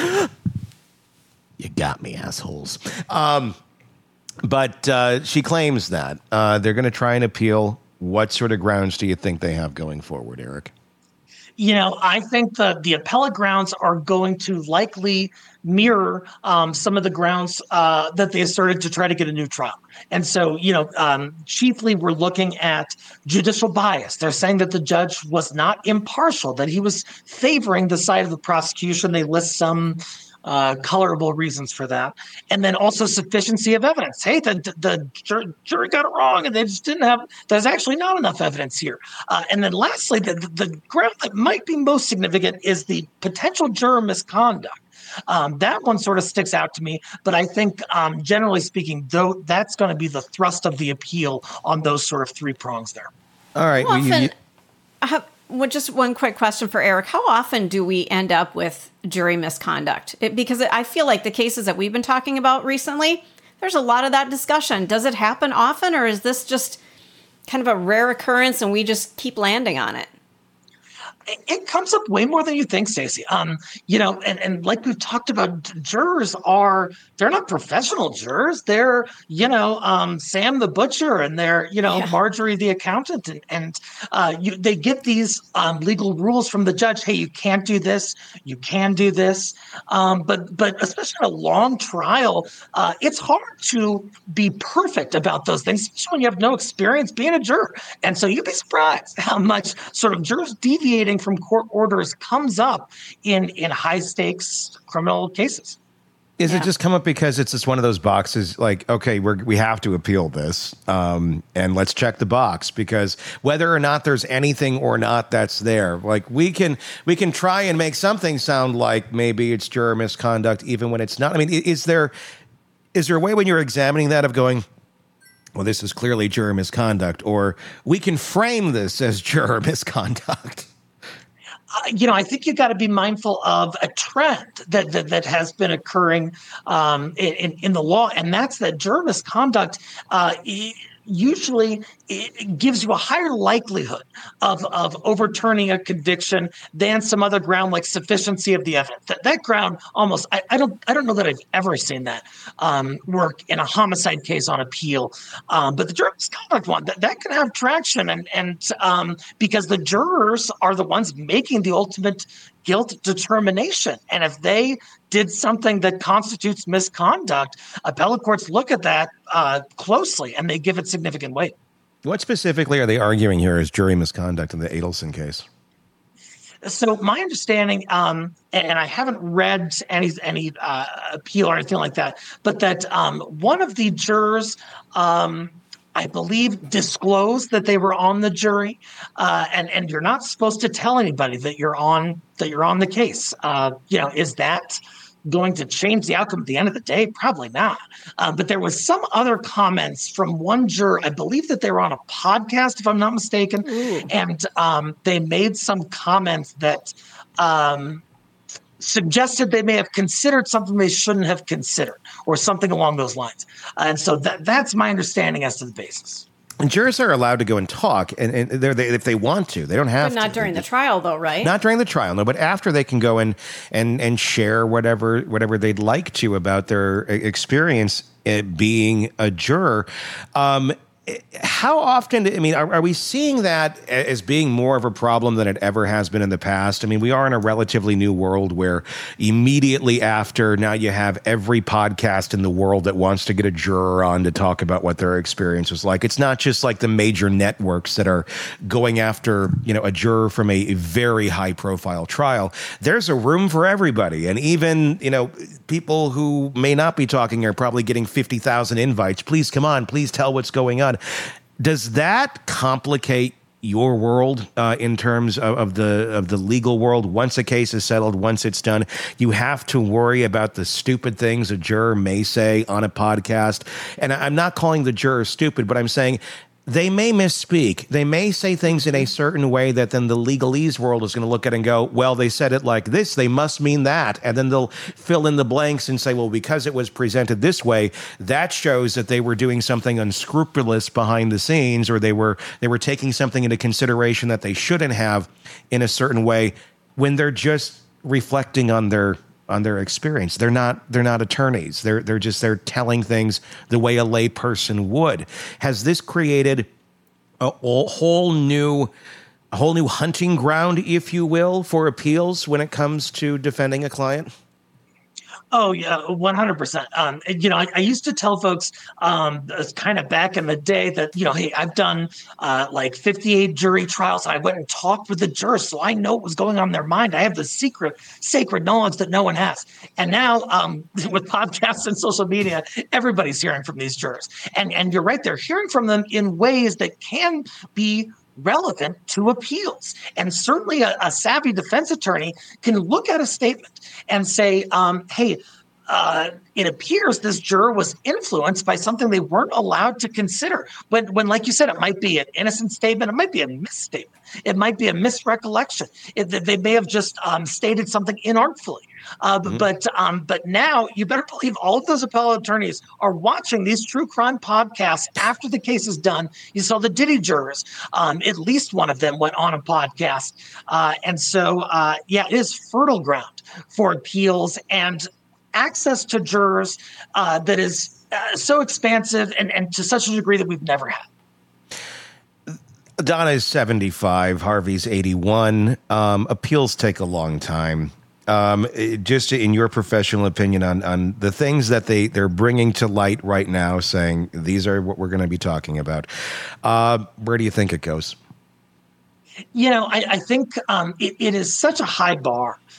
You got me, assholes. Um... But uh, she claims that. Uh, they're going to try and appeal. What sort of grounds do you think they have going forward, Eric? You know, I think the, the appellate grounds are going to likely mirror um, some of the grounds uh, that they asserted to try to get a new trial. And so, you know, um, chiefly we're looking at judicial bias. They're saying that the judge was not impartial, that he was favoring the side of the prosecution. They list some Uh, colorable reasons for that. And then also sufficiency of evidence. Hey, the, the jury, jury got it wrong and they just didn't have, there's actually not enough evidence here. Uh, and then lastly, the, the ground that might be most significant is the potential juror misconduct. Um, that one sort of sticks out to me, but I think um, generally speaking, though, that's going to be the thrust of the appeal on those sort of three prongs there. All right. Well, well, you, you, uh, well, just one quick question for Eric. How often do we end up with jury misconduct? It, because I feel like the cases that we've been talking about recently, there's a lot of that discussion. Does it happen often, or is this just kind of a rare occurrence and we just keep landing on it? It comes up way more than you think, Stacey. Um, you know, and, and like we've talked about, jurors are, they're not professional jurors. They're, you know, um, Sam the butcher and they're, you know, yeah. Marjorie the accountant. And, and uh, you, they get these um, legal rules from the judge. Hey, you can't do this. You can do this. Um, but, but especially in a long trial, uh, it's hard to be perfect about those things, especially when you have no experience being a juror. And so you'd be surprised how much sort of jurors deviating from court orders comes up in, in high stakes criminal cases. Is yeah. it just come up because it's just one of those boxes like, okay, we're, we have to appeal this um, and let's check the box, because whether or not there's anything or not that's there, like we can we can try and make something sound like maybe it's juror misconduct even when it's not. I mean, is there is there a way when you're examining that of going, well, this is clearly juror misconduct, or we can frame this as juror misconduct? Uh, you know, I think you got to be mindful of a trend that that, that has been occurring um, in, in the law, and that's that juror misconduct uh, usually it gives you a higher likelihood of, of overturning a conviction than some other ground like sufficiency of the evidence. That, that ground almost, I, I don't I don't know that I've ever seen that um, work in a homicide case on appeal. Um, but the juror misconduct one, that, that can have traction, and, and um, because the jurors are the ones making the ultimate guilt determination. And if they did something that constitutes misconduct, appellate courts look at that uh, closely and they give it significant weight. What specifically are they arguing here as jury misconduct in the Adelson case? So my understanding, um, and I haven't read any any uh, appeal or anything like that, but that um, one of the jurors, um, I believe, disclosed that they were on the jury, uh, and and you're not supposed to tell anybody that you're on that you're on the case. Uh, you know, is that going to change the outcome at the end of the day? Probably not. Uh, but there was some other comments from one juror. I believe that they were on a podcast, if I'm not mistaken, Ooh. and um, they made some comments that um, suggested they may have considered something they shouldn't have considered, or something along those lines. And so that that's my understanding as to the basis. And jurors are allowed to go and talk, and, and they're, they, if they want to, they don't have to. But not to. during the trial, though, right? Not during the trial, no. But after, they can go and and and share whatever whatever they'd like to about their experience being a juror. Um, How often, I mean, are, are we seeing that as being more of a problem than it ever has been in the past? I mean, we are in a relatively new world where immediately after, now you have every podcast in the world that wants to get a juror on to talk about what their experience was like. It's not just like the major networks that are going after, you know, a juror from a very high profile trial. There's a room for everybody. And even, you know, people who may not be talking are probably getting fifty thousand invites. Please come on. Please tell what's going on. Does that complicate your world uh, in terms of, of the of the legal world? Once a case is settled, once it's done, you have to worry about the stupid things a juror may say on a podcast. And I'm not calling the juror stupid, but I'm saying they may misspeak. They may say things in a certain way that then the legalese world is going to look at and go, well, they said it like this, they must mean that. And then they'll fill in the blanks and say, well, because it was presented this way, that shows that they were doing something unscrupulous behind the scenes, or they were they were taking something into consideration that they shouldn't have in a certain way, when they're just reflecting on their on their experience. They're not they're not attorneys. They're they're just they're telling things the way a lay person would. Has this created a, a whole new a whole new hunting ground, if you will, for appeals when it comes to defending a client? Oh, yeah, one hundred percent. Um, you know, I, I used to tell folks um, kind of back in the day that, you know, hey, I've done uh, like fifty-eight jury trials. I went and talked with the jurors, so I know what was going on in their mind. I have the secret, sacred knowledge that no one has. And now um, with podcasts and social media, everybody's hearing from these jurors. And, and you're right, they're hearing from them in ways that can be relevant to appeals. And certainly a, a savvy defense attorney can look at a statement and say, um, hey, uh, it appears this juror was influenced by something they weren't allowed to consider. When, when, like you said, it might be an innocent statement, it might be a misstatement, it might be a misrecollection. It, they may have just um, stated something inartfully. Uh, mm-hmm. But um, but now you better believe all of those appellate attorneys are watching these true crime podcasts after the case is done. You saw the Diddy jurors. Um, at least one of them went on a podcast. Uh, and so, uh, yeah, it is fertile ground for appeals and access to jurors uh, that is uh, so expansive and, and to such a degree that we've never had. Donna is seventy-five. Harvey's eighty-one. Um, appeals take a long time. Um, just in your professional opinion on, on the things that they, they're bringing to light right now, saying these are what we're going to be talking about. Uh, where do you think it goes? You know, I, I think um, it, it is such a high bar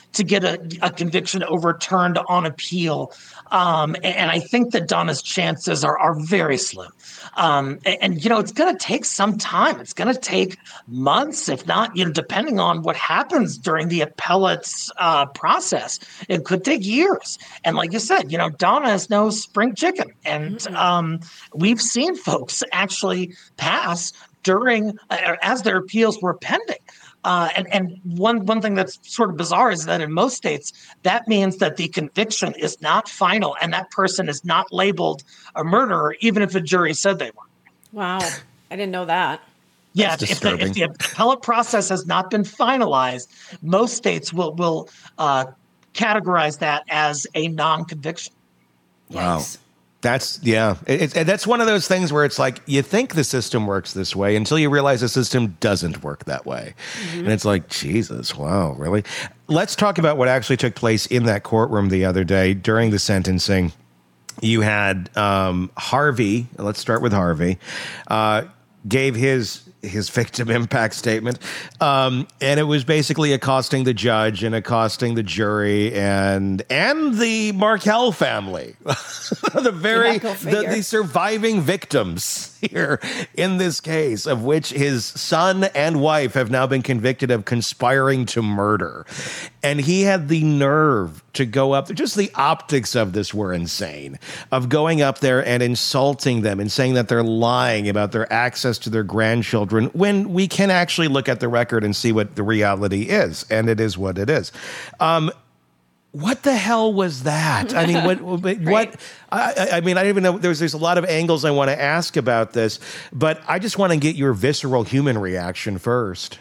to get a, a conviction overturned on appeal. Um, and, and I think that Donna's chances are, are very slim. Um, and, and, you know, it's going to take some time. It's going to take months, if not, you know, depending on what happens during the appellate's uh, process. It could take years. And like you said, you know, Donna is no spring chicken. And mm-hmm. um, we've seen folks actually pass during, uh, as their appeals were pending. Uh, and and one, one thing that's sort of bizarre is that in most states, that means that the conviction is not final and that person is not labeled a murderer, even if a jury said they were. Wow. I didn't know that. Yeah, if the, if the appellate process has not been finalized, most states will, will uh, categorize that as a non-conviction. Wow. Yikes. That's, yeah, it, it, that's one of those things where it's like, you think the system works this way until you realize the system doesn't work that way. Mm-hmm. And it's like, Jesus, wow, really? Let's talk about what actually took place in that courtroom the other day during the sentencing. You had um, Harvey, let's start with Harvey, uh, gave his his victim impact statement. Um, and it was basically accosting the judge and accosting the jury and and the Markel family, the very the, the surviving victims here in this case, of which his son and wife have now been convicted of conspiring to murder. And he had the nerve to go up there. Just the optics of this were insane, of going up there and insulting them and saying that they're lying about their access to their grandchildren, when we can actually look at the record and see what the reality is. And it is what it is. Um, what the hell was that? I mean, what, what, what I, I mean, I don't even know. There's, there's a lot of angles I want to ask about this, but I just want to get your visceral human reaction first.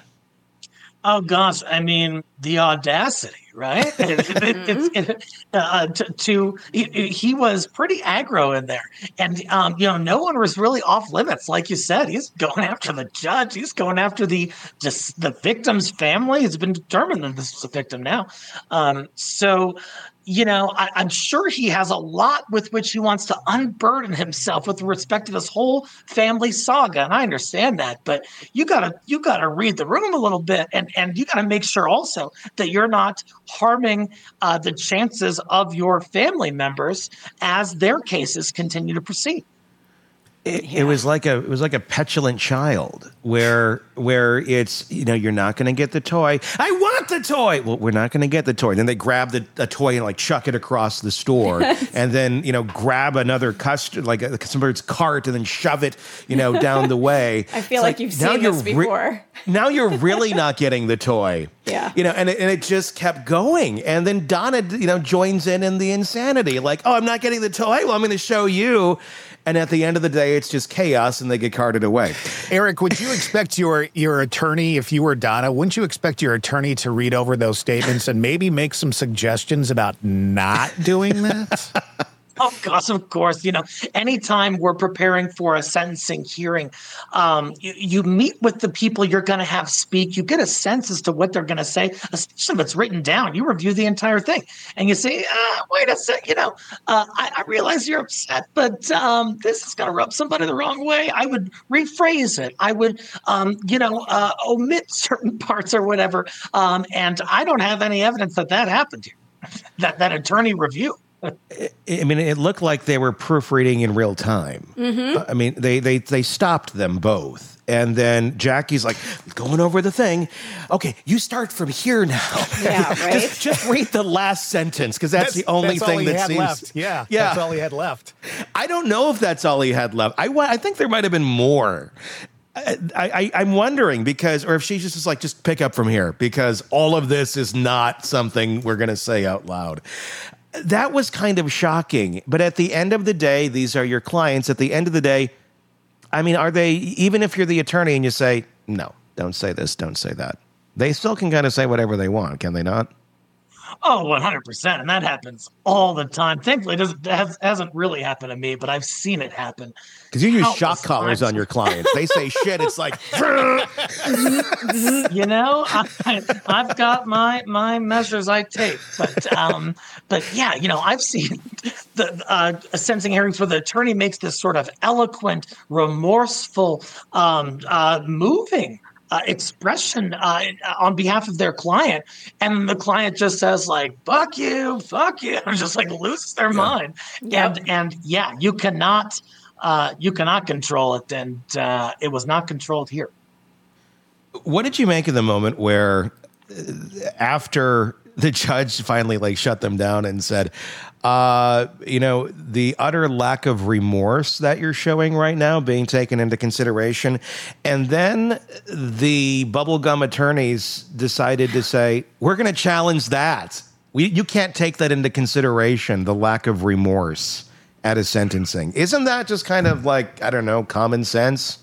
Oh, gosh. I mean, the audacity, right? it, it, it, uh, to, to he, he was pretty aggro in there. And, um, you know, no one was really off limits. Like you said, he's going after the judge. He's going after the just the victim's family. It's been determined that this is a victim now. Um, so, you know, I, I'm sure he has a lot with which he wants to unburden himself with respect to this whole family saga. And I understand that, but you gotta you gotta read the room a little bit, and, and you gotta make sure also that you're not harming uh, the chances of your family members as their cases continue to proceed. It, yeah. it was like a it was like a petulant child where where it's, you know, you're not going to get the toy. I want the toy. Well, we're not going to get the toy. Then they grab the a toy and like chuck it across the store, and then, you know, grab another custard, like a, somebody's cart, and then shove it, you know, down the way. I feel like, like you've seen this before. Re- now you're really not getting the toy. Yeah. You know, and it, and it just kept going. And then Donna, you know, joins in in the insanity. Like, oh, I'm not getting the toy. Well, I'm going to show you. And at the end of the day, it's just chaos, and they get carted away. Eric, would you expect your your attorney, if you were Donna, wouldn't you expect your attorney to read over those statements and maybe make some suggestions about not doing that? Oh, gosh, of course. You know, anytime we're preparing for a sentencing hearing, um, you, you meet with the people you're going to have speak. You get a sense as to what they're going to say, especially if it's written down. You review the entire thing, and you say, uh, wait a sec, you know, uh, I, I realize you're upset, but um, this is going to rub somebody the wrong way. I would rephrase it. I would, um, you know, uh, omit certain parts or whatever. Um, and I don't have any evidence that that happened here, that, that attorney review. I mean, it looked like they were proofreading in real time. Mm-hmm. I mean, they, they they stopped them both. And then Jackie's like, going over the thing. Okay, you start from here now. Yeah, right? just, just read the last sentence, because that's, that's the only that's thing that had seems... left. Yeah, yeah, that's all he had left. I don't know if that's all he had left. I, I think there might have been more. I, I, I'm wondering, because, or if she's just like, just pick up from here, because all of this is not something we're going to say out loud. That was kind of shocking. But at the end of the day, these are your clients. At the end of the day, I mean, are they, even if you're the attorney and you say, no, don't say this, don't say that, they still can kind of say whatever they want, can they not? Oh, one hundred percent. And that happens all the time. Thankfully, it doesn't, has, hasn't really happened to me, but I've seen it happen. Because you use shock collars on your clients. They say shit, it's like... You know, I, I've got my my measures I take. But, um, but yeah, you know, I've seen the uh, a sentencing hearings where the attorney makes this sort of eloquent, remorseful, um, uh, moving uh, expression uh, on behalf of their client. And the client just says like, fuck you, fuck you, and just like loses their yeah. mind. Yep. And, and yeah, you cannot, uh, you cannot control it. And uh, it was not controlled here. What did you make of the moment where after the judge finally like shut them down and said, uh, you know, the utter lack of remorse that you're showing right now being taken into consideration. And then the bubblegum attorneys decided to say, we're going to challenge that. We, you can't take that into consideration, the lack of remorse at a sentencing. Isn't that just kind of like, I don't know, common sense?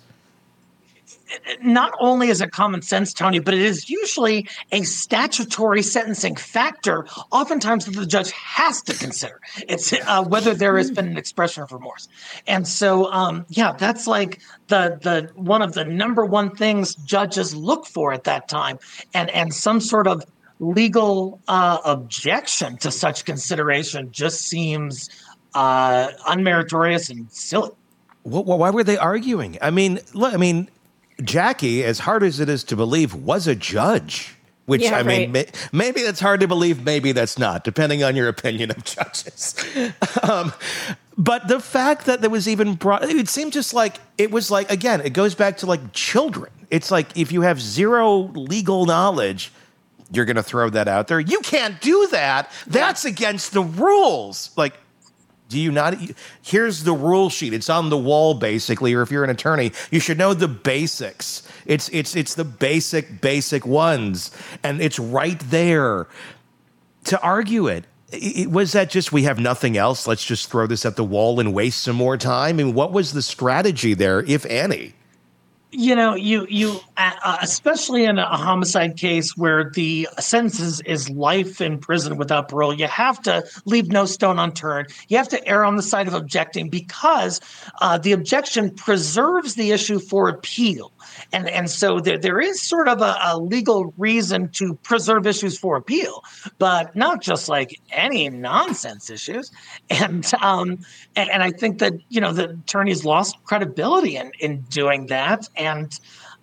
Not only is it common sense, Tony, but it is usually a statutory sentencing factor, oftentimes that the judge has to consider. It's uh, whether there has been an expression of remorse. And so, um, yeah, that's like the the one of the number one things judges look for at that time, and, and some sort of legal uh, objection to such consideration just seems uh, unmeritorious and silly. Well, why were they arguing? I mean, look, I mean, Jackie, as hard as it is to believe, was a judge, which, yeah, I right. mean, may, maybe that's hard to believe, maybe that's not, depending on your opinion of judges. um, but the fact that there was even brought, it seemed just like, it was like, again, it goes back to like children. It's like, if you have zero legal knowledge, you're going to throw that out there. You can't do that. That's against the rules. Like, do you not? Here's the rule sheet. It's on the wall, basically. Or if you're an attorney, you should know the basics. It's it's it's the basic basic ones, and it's right there to argue it. it. Was that just we have nothing else? Let's just throw this at the wall and waste some more time. I mean, what was the strategy there, if any? You know, you you uh, especially in a homicide case where the sentence is, is life in prison without parole, you have to leave no stone unturned. You have to err on the side of objecting because uh, the objection preserves the issue for appeal. And and so there, there is sort of a, a legal reason to preserve issues for appeal, but not just like any nonsense issues. And um and, and I think that, you know, the attorneys lost credibility in, in doing that. And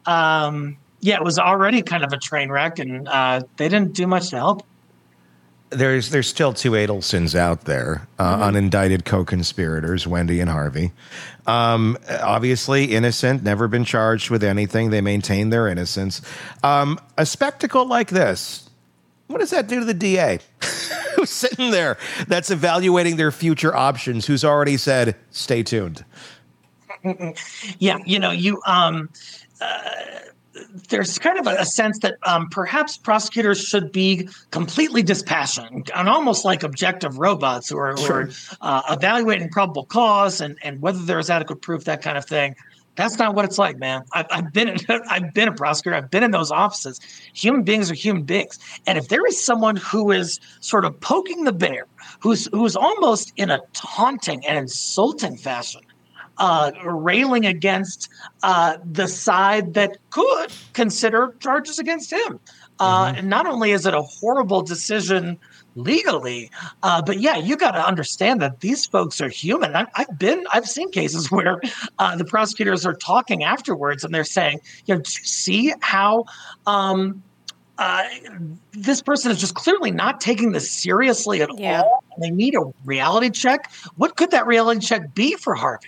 um yeah, it was already kind of a train wreck, and uh, they didn't do much to help. There's there's still two Adelsons out there, uh, mm-hmm. unindicted co-conspirators, Wendy and Harvey. Um, obviously innocent, never been charged with anything. They maintain their innocence. Um, a spectacle like this, what does that do to the D A? Who's sitting there that's evaluating their future options, who's already said, stay tuned? Yeah, you know, you... Um, uh, there's kind of a, a sense that um, perhaps prosecutors should be completely dispassionate and almost like objective robots who are, sure. who are uh, evaluating probable cause and, and whether there's adequate proof, that kind of thing. That's not what it's like, man. I've, I've been in, I've been a prosecutor. I've been in those offices. Human beings are human beings. And if there is someone who is sort of poking the bear, who's who's almost in a taunting and insulting fashion, Uh, railing against uh, the side that could consider charges against him. Uh, mm-hmm. And not only is it a horrible decision legally, uh, but yeah, you got to understand that these folks are human. I, I've been, I've seen cases where uh, the prosecutors are talking afterwards and they're saying, you know, do you see how um, uh, this person is just clearly not taking this seriously at yeah. all? And they need a reality check. What could that reality check be for Harvey?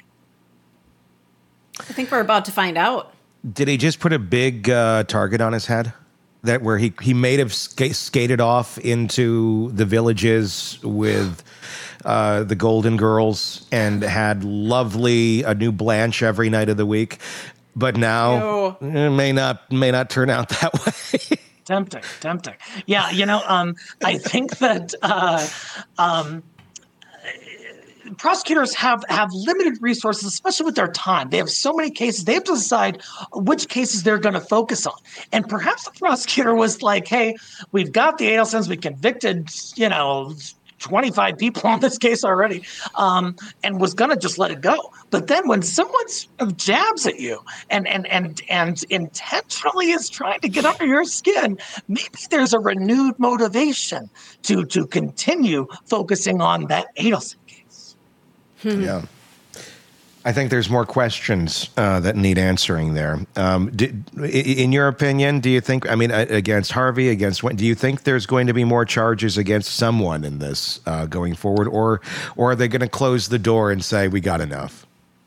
I think we're about to find out. Did he just put a big uh, target on his head? That where he, he may have sk- skated off into the villages with uh, the Golden Girls and had lovely a new Blanche every night of the week, but now it may not may not turn out that way. Tempting, tempting. Yeah, you know, um, I think that. Uh, um, Prosecutors have, have limited resources, especially with their time. They have so many cases. They have to decide which cases they're going to focus on. And perhaps the prosecutor was like, hey, we've got the Adelsons. We convicted, you know, twenty-five people on this case already, um, and was going to just let it go. But then when someone jabs at you and, and, and, and intentionally is trying to get under your skin, maybe there's a renewed motivation to, to continue focusing on that Adelson. Yeah. I think there's more questions uh, that need answering there. Um, do, in your opinion, do you think, I mean, against Harvey, against what, do you think there's going to be more charges against someone in this uh, going forward, or or are they going to close the door and say, we got enough?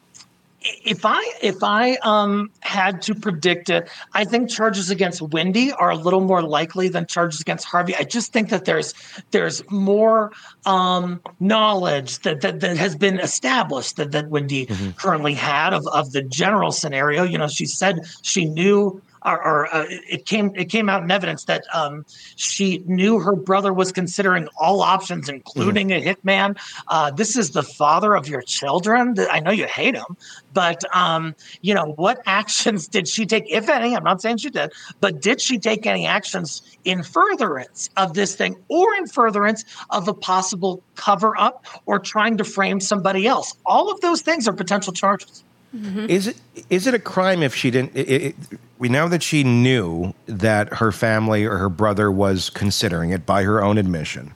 If I if I um, had to predict it, I think charges against Wendy are a little more likely than charges against Harvey. I just think that there's there's more um, knowledge that, that that has been established that, that Wendy mm-hmm. currently had of, of the general scenario. You know, she said she knew. Or, or uh, it came it came out in evidence that um, she knew her brother was considering all options, including mm. a hitman. Uh, this is the father of your children. I know you hate him, but um, you know, what actions did she take, if any? I'm not saying she did, but did she take any actions in furtherance of this thing, or in furtherance of a possible cover up, or trying to frame somebody else? All of those things are potential charges. Mm-hmm. Is it is it a crime if she didn't? It, it, we know that she knew that her family or her brother was considering it by her own admission.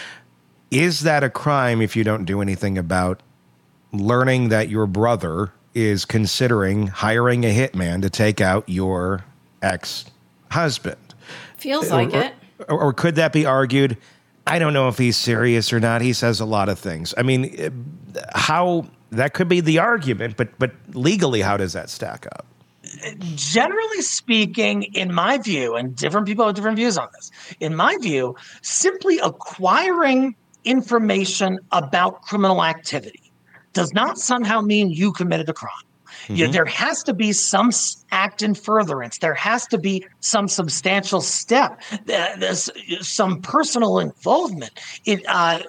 Is that a crime if you don't do anything about learning that your brother is considering hiring a hitman to take out your ex-husband? Feels like or, it. Or, or could that be argued? I don't know if he's serious or not. He says a lot of things. I mean, how... That could be the argument, but but legally, how does that stack up? Generally speaking, in my view, and different people have different views on this, in my view, simply acquiring information about criminal activity does not somehow mean you committed a crime. Mm-hmm. You, there has to be some act in furtherance. There has to be some substantial step. There's some personal involvement in uh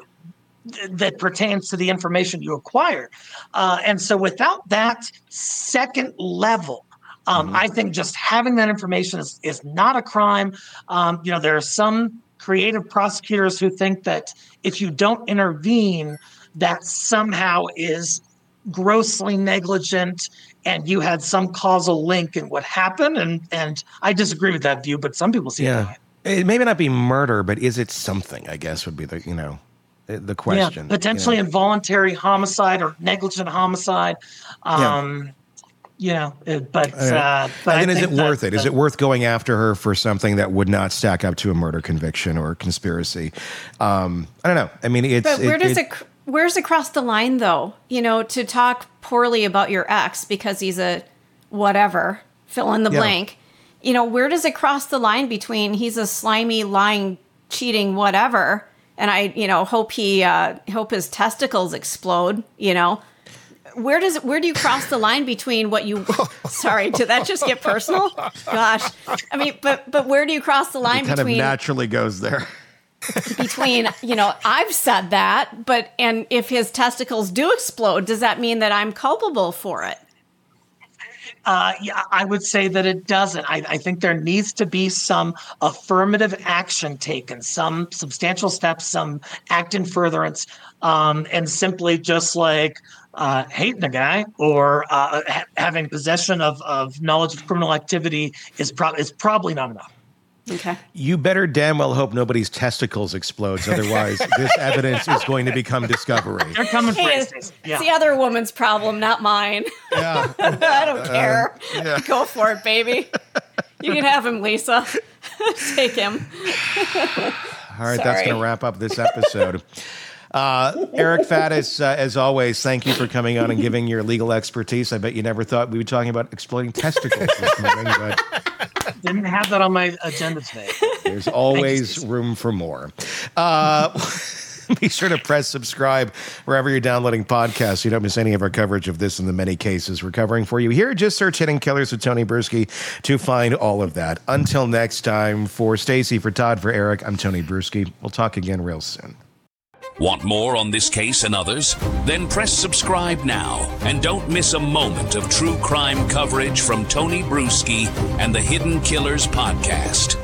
that pertains to the information you acquired. Uh, and so without that second level, um, mm-hmm. I think just having that information is, is not a crime. Um, you know, there are some creative prosecutors who think that if you don't intervene, that somehow is grossly negligent and you had some causal link in what happened. And, and I disagree with that view, but some people see yeah. it. It may not be murder, but is it something, I guess, would be the, you know, the question. Yeah, potentially you know. involuntary homicide or negligent homicide. Um, yeah. You know, but, uh, but and then I is it that, worth it? Is it worth going after her for something that would not stack up to a murder conviction or conspiracy? Um, I don't know. I mean, it's. But where it, does it, it, where's it cross the line though? You know, to talk poorly about your ex because he's a whatever, fill in the yeah. blank. You know, where does it cross the line between he's a slimy, lying, cheating, whatever, and I, you know, hope he, uh, hope his testicles explode. You know, where does it, where do you cross the line between what you? Sorry, did that just get personal? Gosh, I mean, but but where do you cross the line it kind between? Kind of naturally goes there. between, you know, I've said that, but and if his testicles do explode, does that mean that I'm culpable for it? Uh, yeah, I would say that it doesn't. I, I think there needs to be some affirmative action taken, some substantial steps, some act in furtherance, um, and simply just like uh, hating a guy or uh, ha- having possession of, of knowledge of criminal activity is, pro- is probably not enough. Okay. You better damn well hope nobody's testicles explodes. Otherwise, this evidence is going to become discovery. They're coming for hey, you. It's yeah. the other woman's problem, not mine. Yeah. I don't care. Uh, yeah. Go for it, baby. You can have him, Lisa. Take him. All right, Sorry. That's going to wrap up this episode. Uh, Eric Faddis, uh, as always, thank you for coming on and giving your legal expertise. I bet you never thought we would be talking about exploding testicles this morning, but didn't have that on my agenda today. There's always room for more. Uh, be sure to press subscribe wherever you're downloading podcasts so you don't miss any of our coverage of this and the many cases we're covering for you here. Just search Hidden Killers with Tony Bruschi to find all of that. Until next time, for Stacy, for Todd, for Eric, I'm Tony Bruschi. We'll talk again real soon. Want more on this case and others? Then press subscribe now and don't miss a moment of true crime coverage from Tony Bruschi and the Hidden Killers podcast.